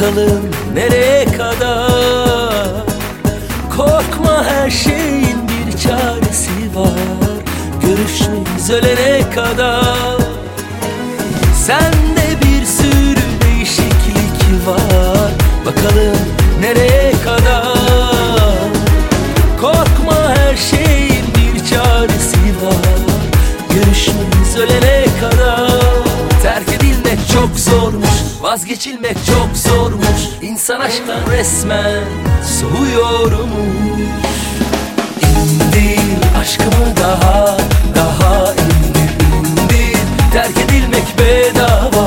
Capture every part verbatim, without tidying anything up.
bakalım nereye kadar. Korkma, her şeyin bir çaresi var. Görüşmeyiz ölene kadar. Sende bir sürü değişiklik var. Bakalım nereye kadar. Korkma, her şeyin bir çaresi var. Görüşmeyiz ölene kadar. Terk edilmek çok zormuş, vazgeçilmek çok zormuş. İnsan aşktan resmen soğuyormuş. İndir aşkımı daha, daha indir, indir. Terk edilmek bedava.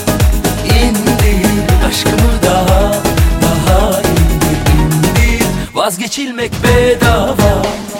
İndir aşkımı daha, daha indir, indir. Vazgeçilmek bedava.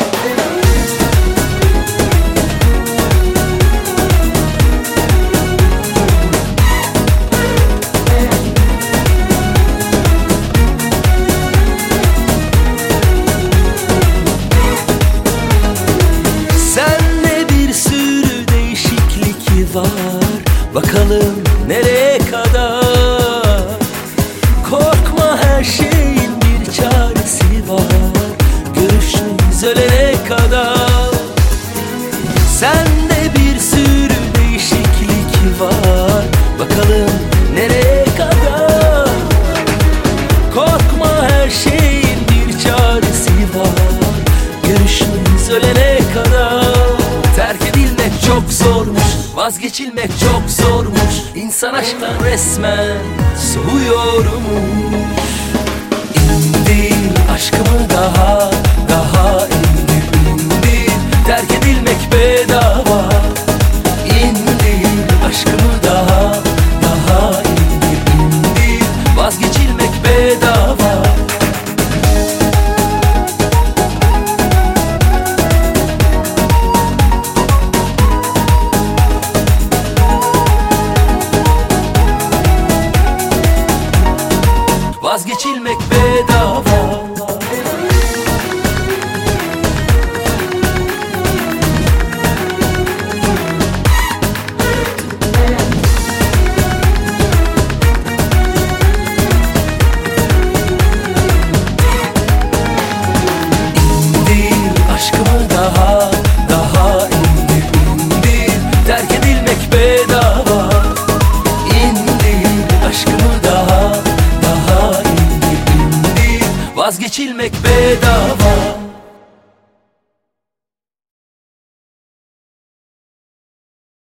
Var. Bakalım nereye kadar. Korkma, her şeyin bir çaresi var. Görüşmeyiz ölene kadar. Sende bir sürü değişiklik var. Bakalım nereye kadar. Korkma, her şeyin bir çaresi var. Görüşmeyiz ölene kadar. Terk edilmek çok zormuş, vazgeçilmek çok zormuş. İnsan aşktan resmen soğuyormuş. İndir aşkımı daha, daha indir, indir. Terk edilmek bedava. İndir aşkımı daha, daha indir, indir. Vazgeçilmek bedava. Vazgeçilmek bedava. İndir aşkımı daha, daha indir, indir. Terk edilmek bedava. İndir aşkımı daha, vazgeçilmek bedava.